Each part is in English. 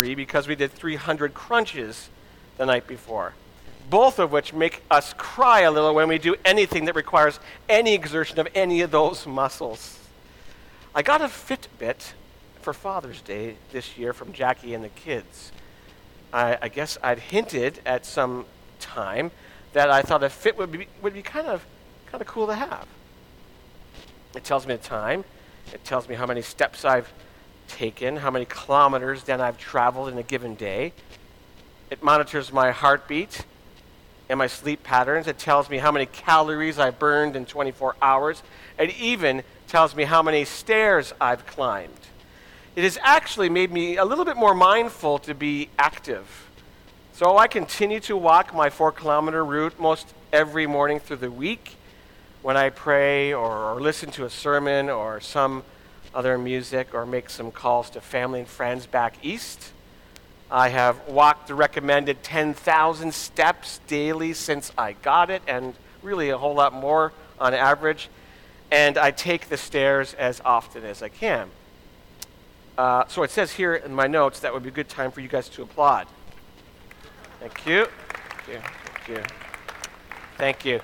because we did 300 crunches the night before, both of which make us cry a little when we do anything that requires any exertion of any of those muscles. I got a Fitbit for Father's Day this year from Jackie and the kids. I guess I'd hinted at some time that I thought a Fit would be kind of cool to have. It tells me the time. It tells me how many steps I've taken, how many kilometers then I've traveled in a given day. It monitors my heartbeat and my sleep patterns. It tells me how many calories I burned in 24 hours. It even tells me how many stairs I've climbed. It has actually made me a little bit more mindful to be active. So I continue to walk my 4-kilometer route most every morning through the week when I pray or listen to a sermon or some other music or make some calls to family and friends back east. I have walked the recommended 10,000 steps daily since I got it, and really a whole lot more on average. And I take the stairs as often as I can. So it says here in my notes that would be a good time for you guys to applaud. Thank you. Thank you. Thank you. Thank you.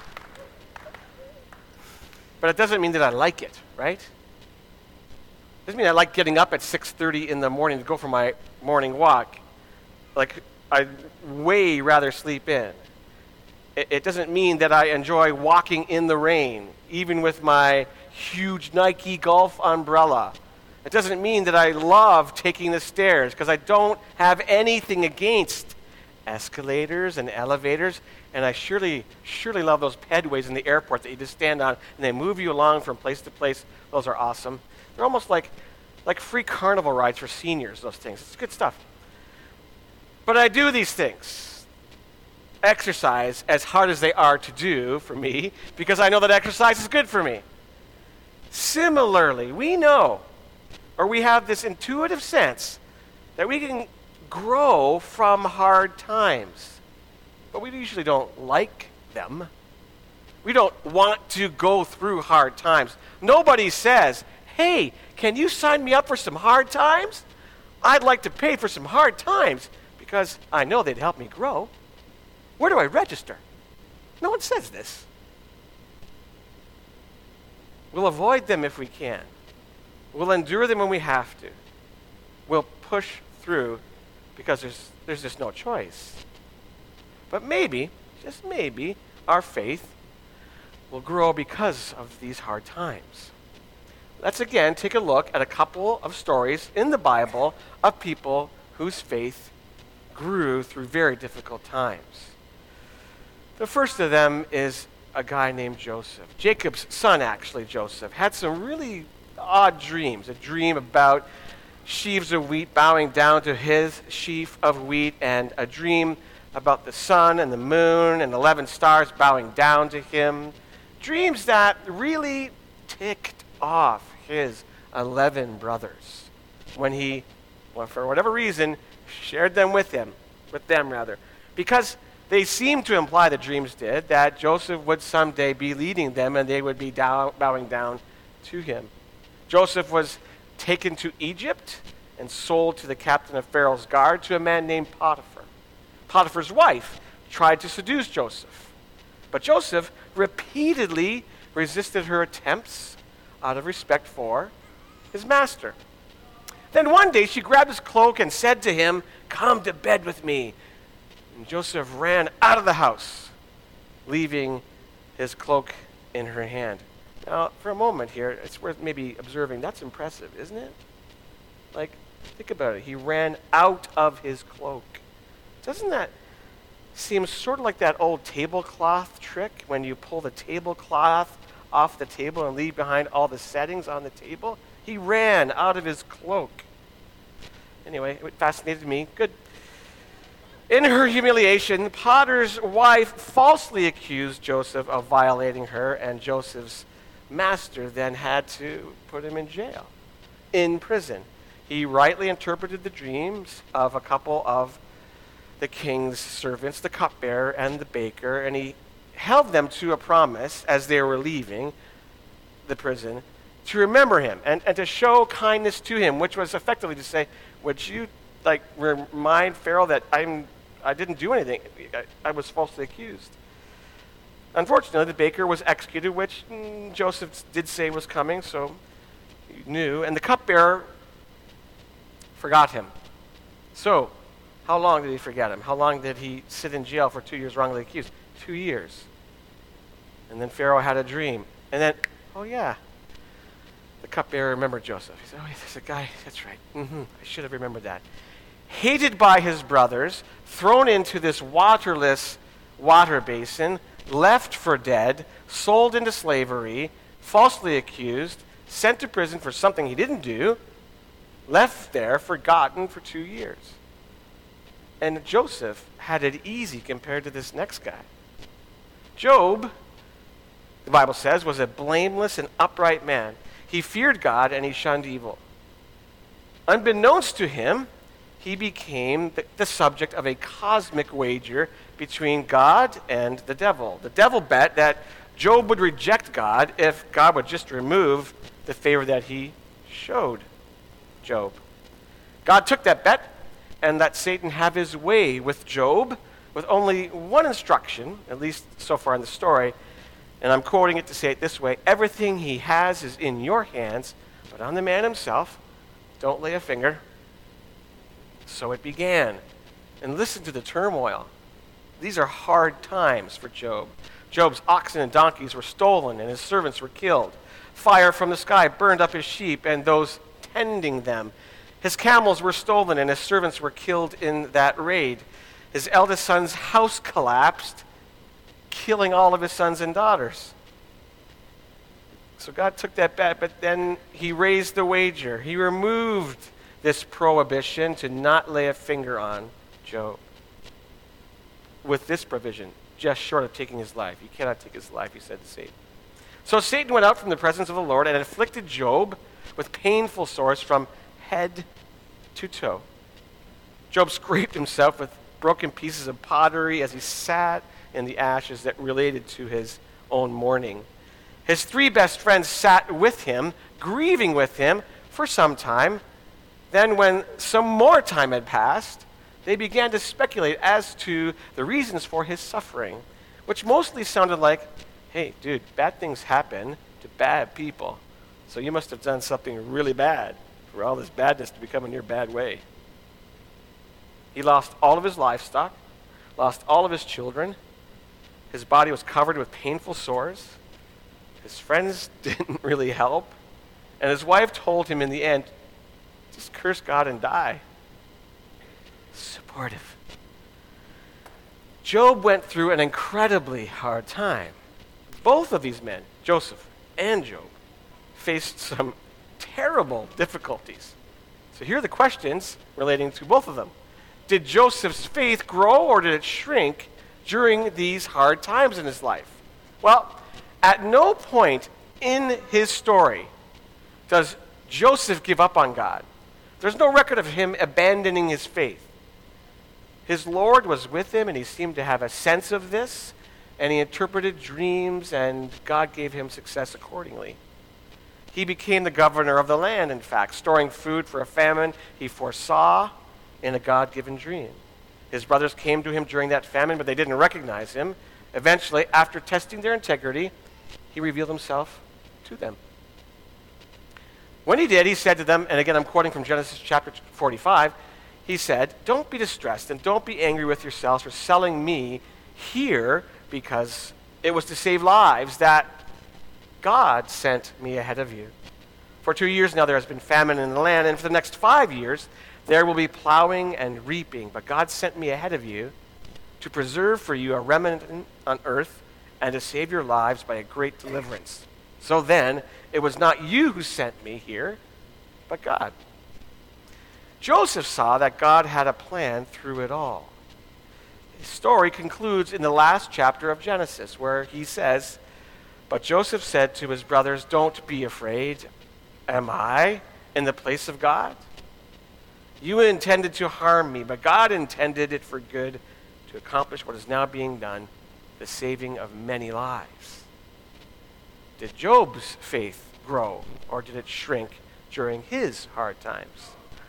But it doesn't mean that I like it, right? It doesn't mean I like getting up at 6:30 in the morning to go for my morning walk. Like, I'd way rather sleep in. It doesn't mean that I enjoy walking in the rain, even with my huge Nike golf umbrella. It doesn't mean that I love taking the stairs, because I don't have anything against escalators and elevators, and I surely love those pedways in the airport that you just stand on and they move you along from place to place. Those are awesome. They're almost like free carnival rides for seniors, those things. It's good stuff. But I do these things, exercise, as hard as they are to do for me, because I know that exercise is good for me. Similarly, we know, or we have this intuitive sense, that we can grow from hard times. But we usually don't like them. We don't want to go through hard times. Nobody says, hey, can you sign me up for some hard times? I'd like to pay for some hard times because I know they'd help me grow. Where do I register? No one says this. We'll avoid them if we can. We'll endure them when we have to. We'll push through because there's just no choice. But maybe, just maybe, our faith will grow because of these hard times. Let's again take a look at a couple of stories in the Bible of people whose faith grew through very difficult times. The first of them is a guy named Joseph. Jacob's son, actually, Joseph, had some really odd dreams. A dream about sheaves of wheat bowing down to his sheaf of wheat, and a dream about the sun and the moon and 11 stars bowing down to him. Dreams that really ticked off his 11 brothers when he, well, for whatever reason, shared them with them, because they seemed to imply, the dreams did, that Joseph would someday be leading them and they would be bowing down to him. Joseph was taken to Egypt and sold to the captain of Pharaoh's guard to a man named Potiphar. Potiphar's wife tried to seduce Joseph, but Joseph repeatedly resisted her attempts out of respect for his master. Then one day she grabbed his cloak and said to him, "Come to bed with me." And Joseph ran out of the house, leaving his cloak in her hand. Now, for a moment here, it's worth maybe observing, that's impressive, isn't it? Like, think about it. He ran out of his cloak. Doesn't that seem sort of like that old tablecloth trick when you pull the tablecloth off the table and leave behind all the settings on the table? He ran out of his cloak. Anyway, it fascinated me. Good. In her humiliation, Potiphar's wife falsely accused Joseph of violating her, and Joseph's master then had to put him in jail, in prison. He rightly interpreted the dreams of a couple of the king's servants, the cupbearer and the baker, and he held them to a promise as they were leaving the prison to remember him and to show kindness to him, which was effectively to say, would you remind Pharaoh that I didn't do anything. I was falsely accused. Unfortunately, the baker was executed, which Joseph did say was coming, so he knew. And the cupbearer forgot him. So, how long did he forget him? How long did he sit in jail for 2 years wrongly accused? 2 years. And then Pharaoh had a dream. And then, oh yeah, the cupbearer remembered Joseph. He said, oh yeah, there's a guy, that's right. I should have remembered that. Hated by his brothers, thrown into this waterless water basin, left for dead, sold into slavery, falsely accused, sent to prison for something he didn't do, left there, forgotten for 2 years. And Joseph had it easy compared to this next guy. Job, the Bible says, was a blameless and upright man. He feared God and he shunned evil. Unbeknownst to him, he became the subject of a cosmic wager between God and the devil. The devil bet that Job would reject God if God would just remove the favor that he showed Job. God took that bet and let Satan have his way with Job with only one instruction, at least so far in the story, and I'm quoting it to say it this way: everything he has is in your hands, but on the man himself, don't lay a finger. So it began. And listen to the turmoil. These are hard times for Job. Job's oxen and donkeys were stolen, and his servants were killed. Fire from the sky burned up his sheep and those tending them. His camels were stolen, and his servants were killed in that raid. His eldest son's house collapsed, killing all of his sons and daughters. So God took that bet, but then he raised the wager. He removed this prohibition to not lay a finger on Job. With this provision, just short of taking his life. You cannot take his life, he said to Satan. So Satan went out from the presence of the Lord and afflicted Job with painful sores from head to toe. Job scraped himself with broken pieces of pottery as he sat in the ashes that related to his own mourning. His 3 best friends sat with him, grieving with him for some time. Then when some more time had passed, they began to speculate as to the reasons for his suffering, which mostly sounded like, hey, dude, bad things happen to bad people, so you must have done something really bad for all this badness to be coming your bad way. He lost all of his livestock, lost all of his children. His body was covered with painful sores. His friends didn't really help. And his wife told him in the end, just curse God and die. Supportive. Job went through an incredibly hard time. Both of these men, Joseph and Job, faced some terrible difficulties. So here are the questions relating to both of them. Did Joseph's faith grow or did it shrink during these hard times in his life? Well, at no point in his story does Joseph give up on God. There's no record of him abandoning his faith. His Lord was with him, and he seemed to have a sense of this, and he interpreted dreams, and God gave him success accordingly. He became the governor of the land, in fact, storing food for a famine he foresaw in a God-given dream. His brothers came to him during that famine, but they didn't recognize him. Eventually, after testing their integrity, he revealed himself to them. When he did, he said to them, and again I'm quoting from Genesis chapter 45, he said, don't be distressed and don't be angry with yourselves for selling me here, because it was to save lives that God sent me ahead of you. For 2 years now there has been famine in the land, and for the next 5 years there will be plowing and reaping. But God sent me ahead of you to preserve for you a remnant on earth and to save your lives by a great deliverance. So then, it was not you who sent me here, but God. Joseph saw that God had a plan through it all. His story concludes in the last chapter of Genesis, where he says, but Joseph said to his brothers, don't be afraid. Am I in the place of God? You intended to harm me, but God intended it for good to accomplish what is now being done, the saving of many lives. Did Job's faith grow, or did it shrink during his hard times?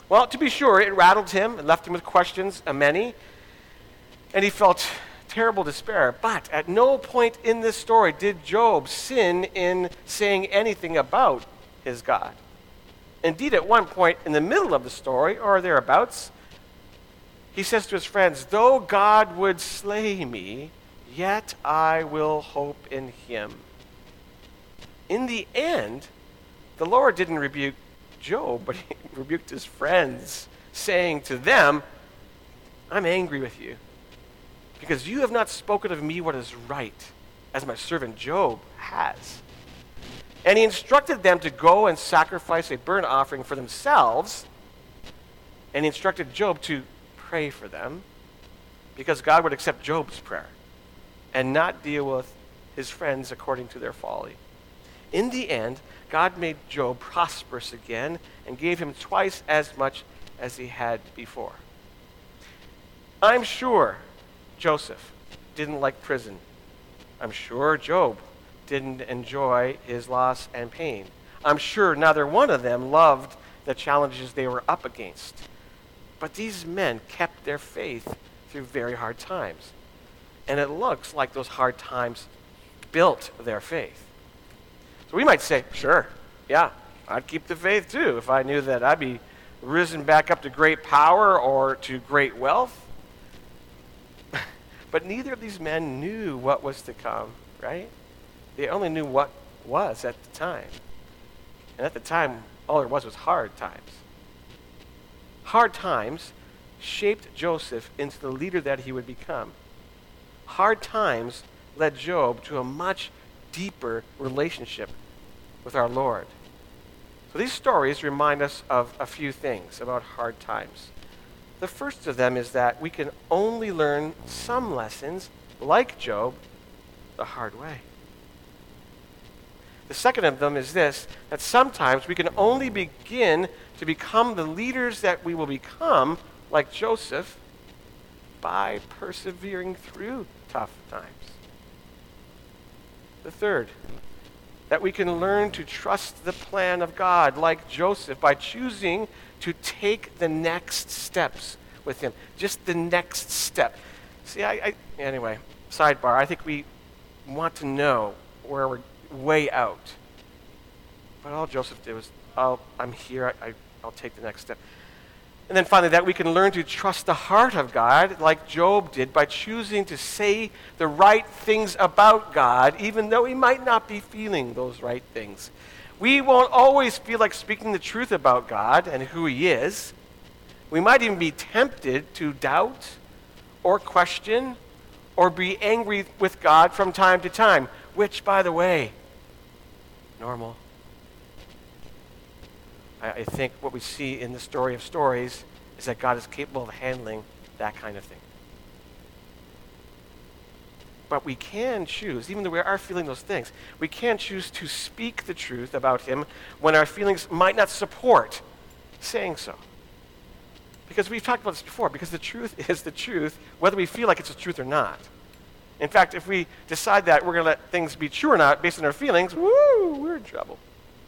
Well, to be sure, it rattled him and left him with questions, many, and he felt terrible despair. But at no point in this story did Job sin in saying anything about his God. Indeed, at one point in the middle of the story, or thereabouts, he says to his friends, "Though God would slay me, yet I will hope in him." In the end, the Lord didn't rebuke Job, but he rebuked his friends, saying to them, "I'm angry with you, because you have not spoken of me what is right, as my servant Job has." And he instructed them to go and sacrifice a burnt offering for themselves, and he instructed Job to pray for them, because God would accept Job's prayer and not deal with his friends according to their folly. In the end, God made Job prosperous again and gave him twice as much as he had before. I'm sure Joseph didn't like prison. I'm sure Job didn't enjoy his loss and pain. I'm sure neither one of them loved the challenges they were up against. But these men kept their faith through very hard times. And it looks like those hard times built their faith. So we might say, sure, yeah, I'd keep the faith too if I knew that I'd be risen back up to great power or to great wealth. But neither of these men knew what was to come, right? They only knew what was at the time. And at the time, all there was hard times. Hard times shaped Joseph into the leader that he would become. Hard times led Job to a much deeper relationship with our Lord. So these stories remind us of a few things about hard times. The first of them is that we can only learn some lessons, like Job, the hard way. The second of them is this, that sometimes we can only begin to become the leaders that we will become, like Joseph, by persevering through tough times. The third, that we can learn to trust the plan of God, like Joseph, by choosing to take the next steps with him. Just the next step. See, anyway, sidebar, I think we want to know where we're way out. But all Joseph did was, I'm here, I'll take the next step. And then finally, that we can learn to trust the heart of God, like Job did, by choosing to say the right things about God, even though we might not be feeling those right things. We won't always feel like speaking the truth about God and who he is. We might even be tempted to doubt or question or be angry with God from time to time, which, by the way, normal. I think what we see in the story of stories is that God is capable of handling that kind of thing. But we can choose, even though we are feeling those things, we can choose to speak the truth about him when our feelings might not support saying so. Because we've talked about this before, because the truth is the truth, whether we feel like it's the truth or not. In fact, if we decide that we're going to let things be true or not based on our feelings, we're in trouble.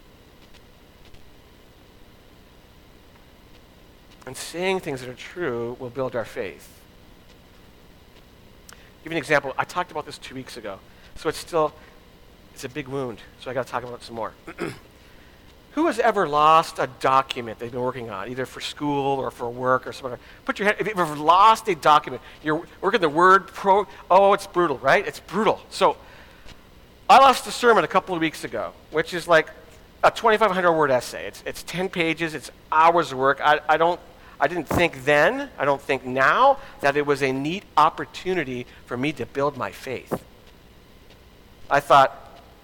And saying things that are true will build our faith. Give you an example. I talked about this 2 weeks ago. So it's a big wound. So I got to talk about it some more. Who has ever lost a document they've been working on, either for school or for work or something? Put your hand, if you've ever lost a document, you're working the word pro, it's brutal, right? It's brutal. So I lost a sermon a couple of weeks ago, which is like a 2,500 word essay. It's 10 pages, it's hours of work. I didn't think then, I don't think now, that it was a neat opportunity for me to build my faith. I thought,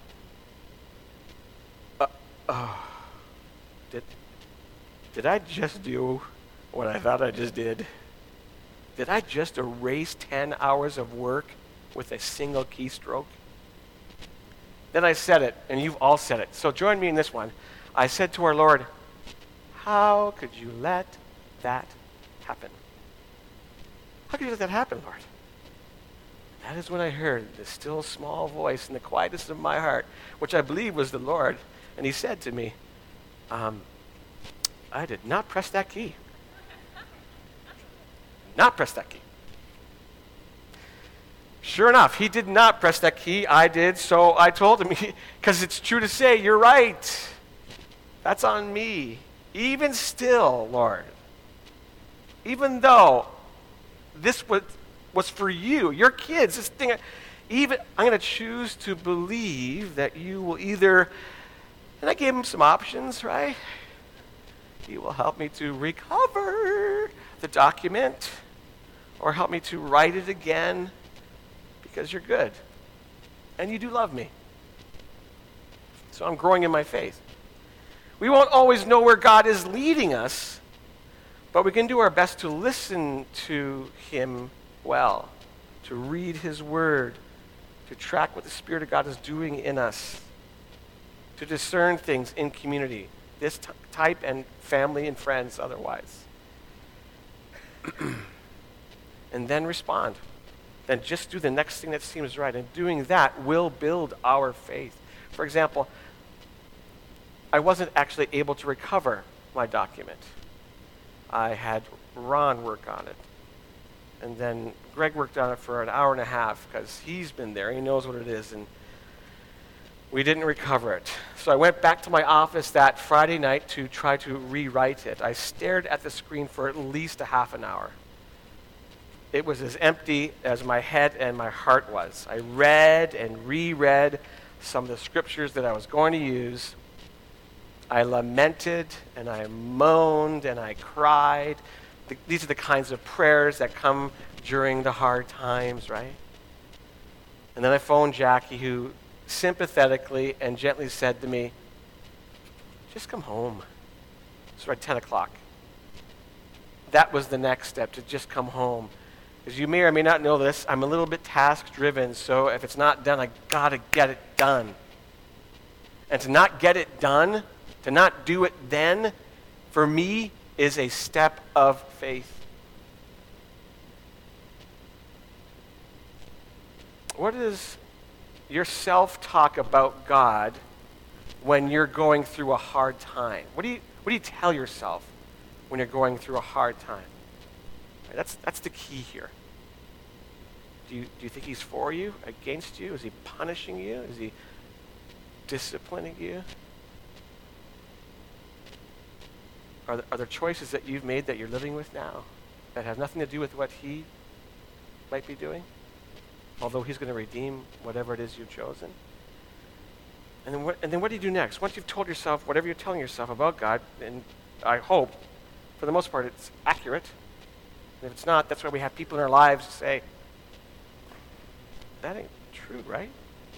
did I just do what I thought I just did? Did I just erase 10 hours of work with a single keystroke? Then I said it, and you've all said it. So join me in this one. I said to our Lord, how could you let that happen? How could you let that happen, Lord? That is when I heard the still small voice in the quietest of my heart, which I believe was the Lord, and he said to me, I did not press that key. not press that key. Sure enough, he did not press that key. I did, so I told him, because it's true to say, you're right. That's on me. Even still, Lord, even though this was for you, your kids, this thing, I'm going to choose to believe that you will either, and I gave him some options, right? You will help me to recover the document, or help me to write it again, because you're good, and you do love me. So I'm growing in my faith. We won't always know where God is leading us, but we can do our best to listen to him well, to read his word, to track what the Spirit of God is doing in us, to discern things in community, this type and family and friends otherwise. And then respond. Then just do the next thing that seems right. And doing that will build our faith. For example, I wasn't actually able to recover my document. I had Ron work on it. And then Greg worked on it for an hour and a half because he's been there. He knows what it is. And we didn't recover it. So I went back to my office that Friday night to try to rewrite it. I stared at the screen for at least a half an hour. It was as empty as my head and my heart was. I read and reread some of the scriptures that I was going to use. I lamented and I moaned and I cried. These are the kinds of prayers that come during the hard times, right? And then I phoned Jackie, who sympathetically and gently said to me, just come home. It's right 10 o'clock. That was the next step, to just come home. As you may or may not know this, I'm a little bit task-driven, so if it's not done, I gotta get it done. And to not get it done, to not do it then, for me, is a step of faith. What is your self-talk about God when you're going through a hard time? What do you tell yourself when you're going through a hard time? That's the key here. Do you think he's for you, against you? Is he punishing you? Is he disciplining you? Are there choices that you've made that you're living with now that have nothing to do with what he might be doing? Although he's going to redeem whatever it is you've chosen. And then what do you do next? Once you've told yourself whatever you're telling yourself about God, and I hope, for the most part, it's accurate. And if it's not, that's why we have people in our lives who say, that ain't true, right?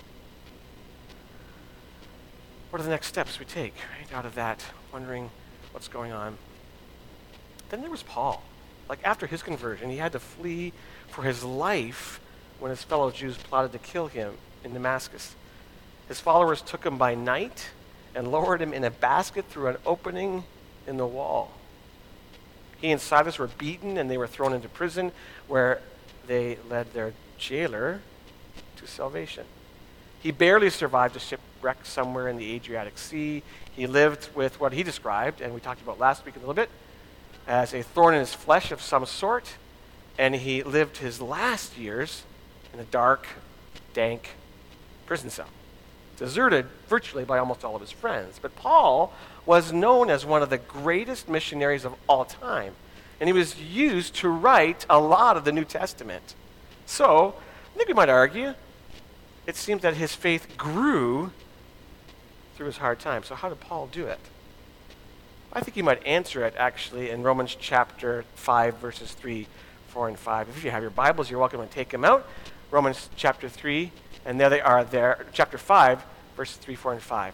What are the next steps we take, right, out of that, wondering what's going on? Then there was Paul. Like, after his conversion, he had to flee for his life when his fellow Jews plotted to kill him in Damascus. His followers took him by night and lowered him in a basket through an opening in the wall. He and Silas were beaten and they were thrown into prison, where they led their jailer to salvation. He barely survived a shipwreck somewhere in the Adriatic Sea. He lived with what he described, and we talked about last week a little bit, as a thorn in his flesh of some sort, and he lived his last years in a dark, dank prison cell, deserted virtually by almost all of his friends. But Paul was known as one of the greatest missionaries of all time, and he was used to write a lot of the New Testament. So, I think we might argue, it seems that his faith grew through his hard time. So how did Paul do it? I think you might answer it, actually, in Romans chapter 5, verses 3, 4, and 5. If you have your Bibles, you're welcome to take them out. Romans chapter 3, and there they are there. Chapter 5, verses 3, 4, and 5.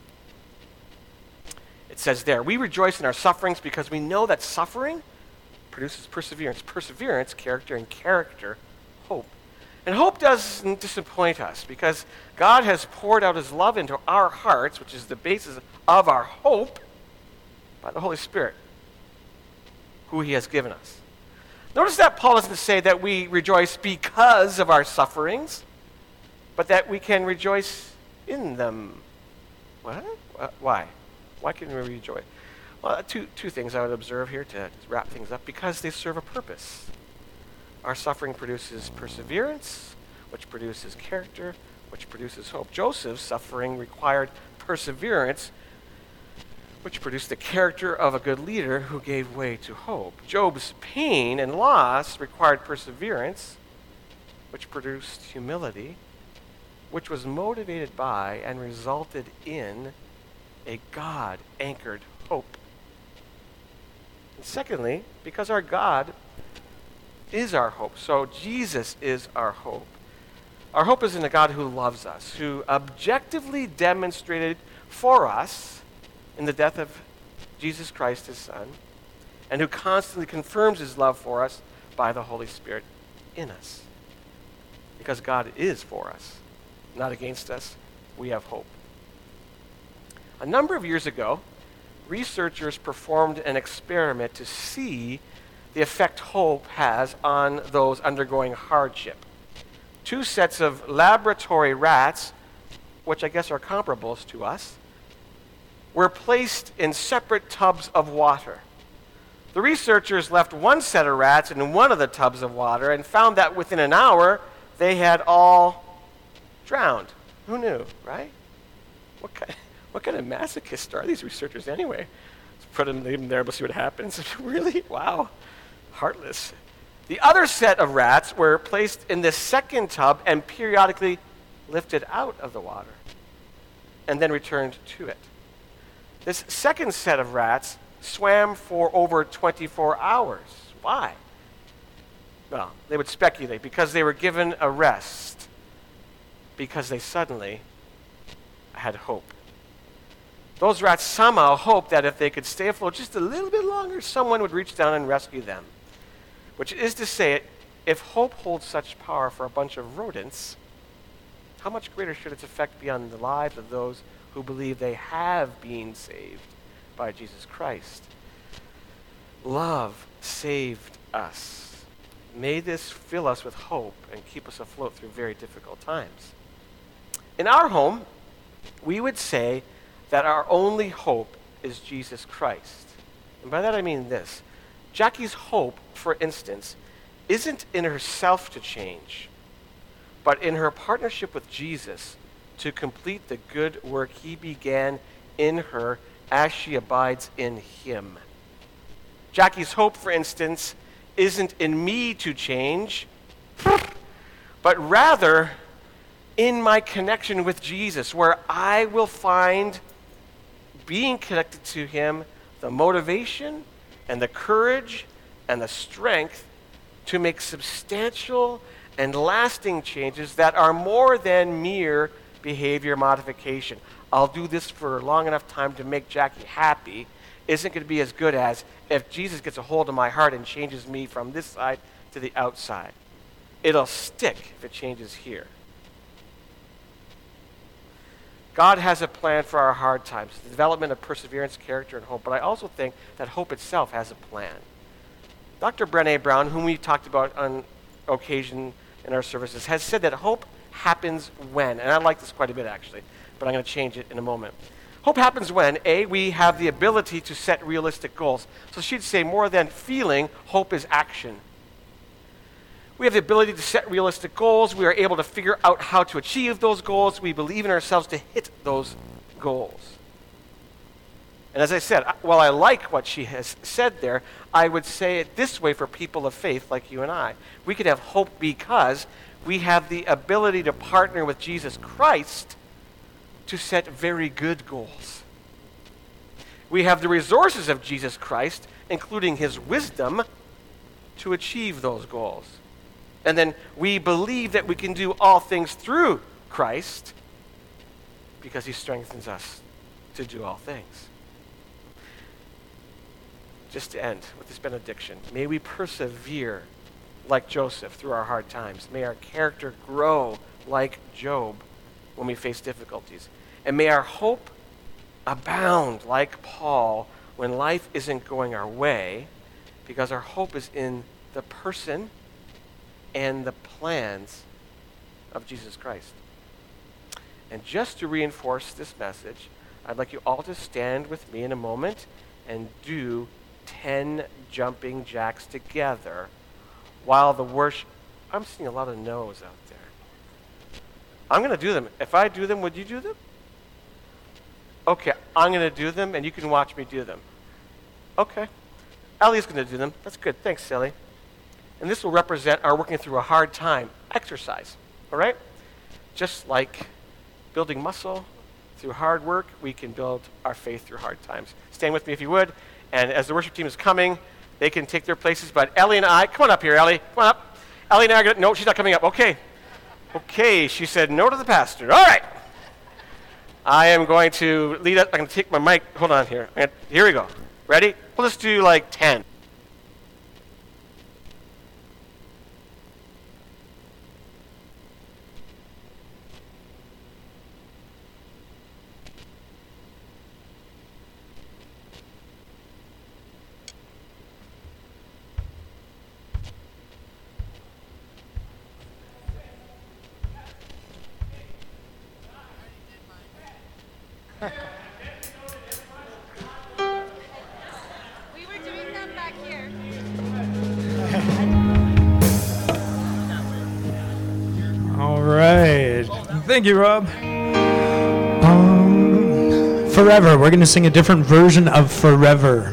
It says there, we rejoice in our sufferings because we know that suffering produces perseverance. Perseverance, character, and character, hope. And hope doesn't disappoint us because God has poured out his love into our hearts, which is the basis of our hope, by the Holy Spirit, who he has given us. Notice that Paul doesn't say that we rejoice because of our sufferings, but that we can rejoice in them. What? Why? Why can we rejoice? Well, two things I would observe here to wrap things up. Because they serve a purpose. Our suffering produces perseverance, which produces character, which produces hope. Joseph's suffering required perseverance, which produced the character of a good leader who gave way to hope. Job's pain and loss required perseverance, which produced humility, which was motivated by and resulted in a God-anchored hope. And secondly, because our God is our hope. So Jesus is our hope. Our hope is in a God who loves us, who objectively demonstrated for us in the death of Jesus Christ, his Son, and who constantly confirms his love for us by the Holy Spirit in us. Because God is for us, not against us, we have hope. A number of years ago, researchers performed an experiment to see the effect hope has on those undergoing hardship. 2 sets of laboratory rats, which I guess are comparables to us, were placed in separate tubs of water. The researchers left one set of rats in one of the tubs of water and found that within an hour, they had all drowned. Who knew, right? What kind of masochists are these researchers anyway? Let's put them, leave them there, we'll see what happens. Really? Wow. Heartless. The other set of rats were placed in this second tub and periodically lifted out of the water and then returned to it. This second set of rats swam for over 24 hours. Why? Well, they would speculate because they were given a rest, because they suddenly had hope. Those rats somehow hoped that if they could stay afloat just a little bit longer, someone would reach down and rescue them. Which is to say, if hope holds such power for a bunch of rodents, how much greater should its effect be on the lives of those who believe they have been saved by Jesus Christ? Love saved us. May this fill us with hope and keep us afloat through very difficult times. In our home, we would say that our only hope is Jesus Christ. And by that I mean this. Jackie's hope, for instance, isn't in herself to change, but in her partnership with Jesus to complete the good work he began in her as she abides in him. Jackie's hope, for instance, isn't in me to change, but rather in my connection with Jesus, where I will find, being connected to him, the motivation and the courage and the strength to make substantial and lasting changes that are more than mere behavior modification. I'll do this for long enough time to make Jackie happy isn't going to be as good as if Jesus gets a hold of my heart and changes me from this side to the outside. It'll stick if it changes here. God has a plan for our hard times, the development of perseverance, character, and hope. But I also think that hope itself has a plan. Dr. Brené Brown, whom we talked about on occasion in our services, has said that hope happens when, and I like this quite a bit actually, but I'm going to change it in a moment. Hope happens when, A, we have the ability to set realistic goals. So she'd say more than feeling, hope is action. We have the ability to set realistic goals. We are able to figure out how to achieve those goals. We believe in ourselves to hit those goals. And as I said, while I like what she has said there, I would say it this way for people of faith like you and I. We could have hope because we have the ability to partner with Jesus Christ to set very good goals. We have the resources of Jesus Christ, including his wisdom, to achieve those goals. And then we believe that we can do all things through Christ because he strengthens us to do all things. Just to end with this benediction, may we persevere like Joseph through our hard times. May our character grow like Job when we face difficulties. And may our hope abound like Paul when life isn't going our way, because our hope is in the person and the plans of Jesus Christ. And just to reinforce this message, I'd like you all to stand with me in a moment and do 10 jumping jacks together. while the worship. I'm seeing a lot of no's out there. I'm going to do them. If I do them, would you do them? Okay, I'm going to do them, and you can watch me do them. Okay. Ellie's going to do them. That's good. Thanks, Ellie. And this will represent our working through a hard time exercise. All right? Just like building muscle through hard work, we can build our faith through hard times. Stand with me if you would. And as the worship team is coming, they can take their places. But Ellie and I, come on up here, Ellie. Come on up. Ellie and I are going to, no, she's not coming up. Okay. Okay, she said no to the pastor. All right. I am going to lead us. I'm going to take my mic. Hold on here. Here we go. Ready? We'll just do like 10. We were doing them back here. All right. Thank you, Rob. Forever. We're going to sing a different version of Forever.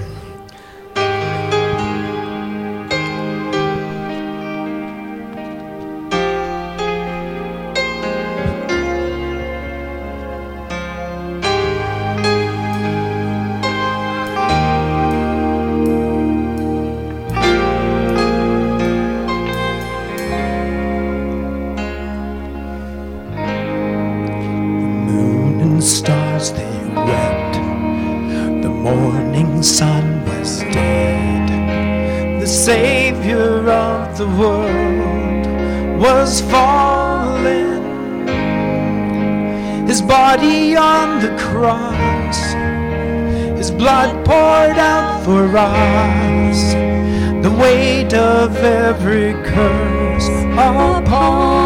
Stars they wept, the morning sun was dead, the Savior of the world was fallen, his body on the cross, his blood poured out for us, the weight of every curse upon